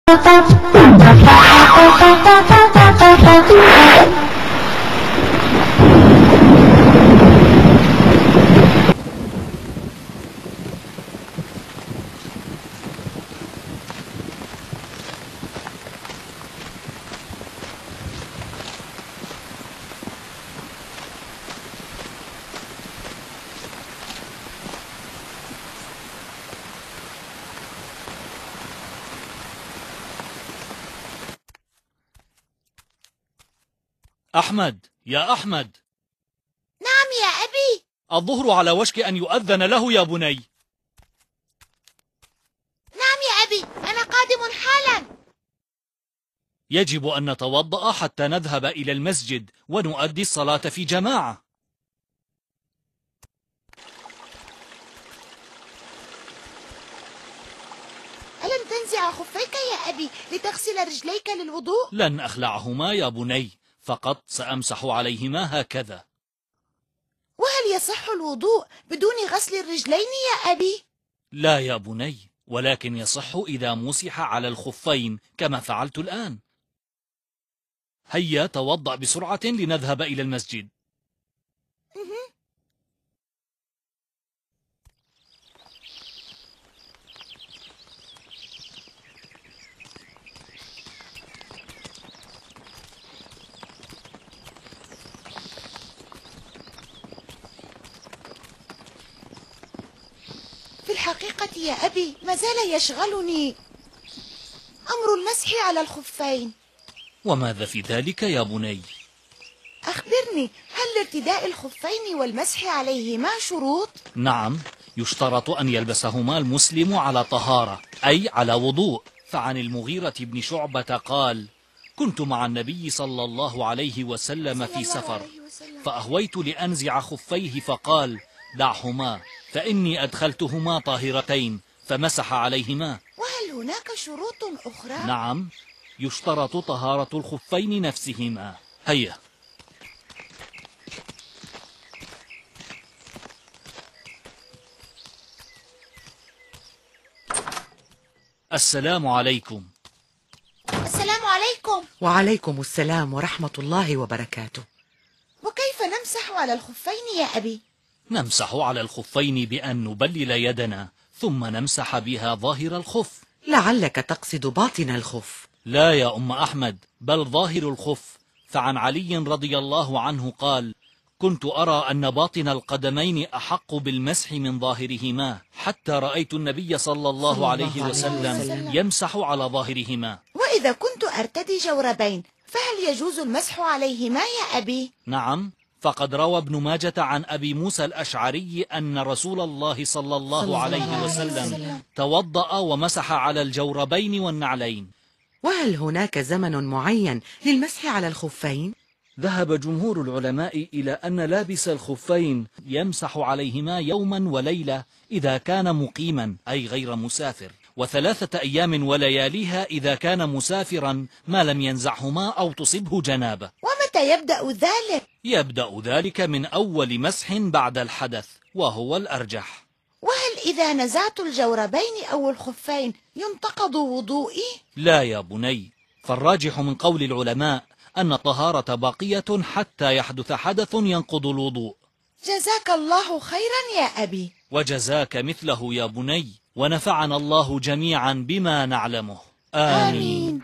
أحمد، يا أحمد. نعم يا أبي. الظهر على وشك أن يؤذن له يا بني. نعم يا أبي، أنا قادم حالا. يجب أن نتوضأ حتى نذهب إلى المسجد ونؤدي الصلاة في جماعة. ألم تنزع خفيك يا أبي لتغسل رجليك للوضوء؟ لن أخلعهما يا بني، فقط سأمسح عليهما هكذا. وهل يصح الوضوء بدون غسل الرجلين يا أبي؟ لا يا بني، ولكن يصح إذا مسح على الخفين كما فعلت الآن. هيا توضأ بسرعة لنذهب إلى المسجد. في الحقيقة يا أبي ما زال يشغلني أمر المسح على الخفين. وماذا في ذلك يا بني؟ أخبرني، هل لارتداء الخفين والمسح عليهما شروط؟ نعم، يشترط أن يلبسهما المسلم على طهارة، أي على وضوء. فعن المغيرة بن شعبة قال: كنت مع النبي صلى الله عليه وسلم في سفر، فأهويت لأنزع خفيه فقال: دعهما فإني أدخلتهما طاهرتين، فمسح عليهما. وهل هناك شروط أخرى؟ نعم، يشترط طهارة الخفين نفسهما. هيا. السلام عليكم. السلام عليكم. وعليكم السلام ورحمة الله وبركاته. وكيف نمسح على الخفين يا أبي؟ نمسح على الخفين بأن نبلل يدنا ثم نمسح بها ظاهر الخف. لعلك تقصد باطن الخف. لا يا أم أحمد، بل ظاهر الخف. فعن علي رضي الله عنه قال: كنت أرى أن باطن القدمين أحق بالمسح من ظاهرهما، حتى رأيت النبي صلى الله عليه وسلم يمسح على ظاهرهما. وإذا كنت أرتدي جوربين فهل يجوز المسح عليهما يا أبي؟ نعم، فقد روى ابن ماجة عن أبي موسى الأشعري أن رسول الله صلى الله عليه وسلم توضأ ومسح على الجوربين والنعلين. وهل هناك زمن معين للمسح على الخفين؟ ذهب جمهور العلماء إلى أن لابس الخفين يمسح عليهما يوما وليلة إذا كان مقيما أي غير مسافر، و3 أيام ولياليها إذا كان مسافرا ما لم ينزعهما أو تصبه جنابة. ومتى يبدأ ذلك؟ يبدأ ذلك من أول مسح بعد الحدث، وهو الأرجح. وهل إذا نزعت الجوربين أو الخفين ينتقض وضوئي؟ لا يا بني، فالراجح من قول العلماء أن الطهارة باقية حتى يحدث حدث ينقض الوضوء. جزاك الله خيرا يا أبي. وجزاك مثله يا بني، ونفعنا الله جميعا بما نعلمه. آمين.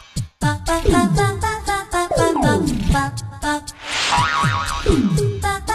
آمين.